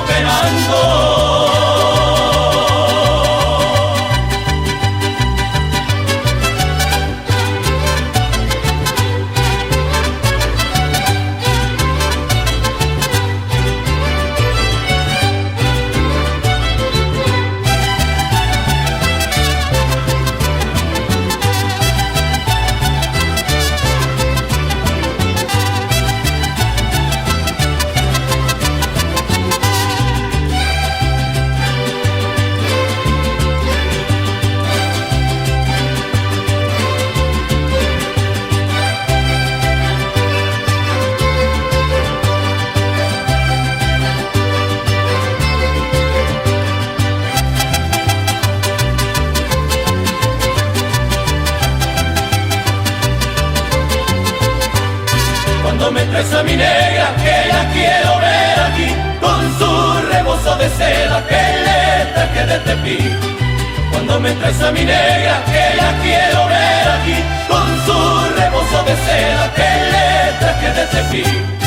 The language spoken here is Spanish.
penando. Cuando me traes a mi negra, que la quiero ver aquí, con su rebozo de seda que le traje de Tepic. Cuando me traes a mi negra, que la quiero ver aquí, con su rebozo de seda que le traje de Tepic.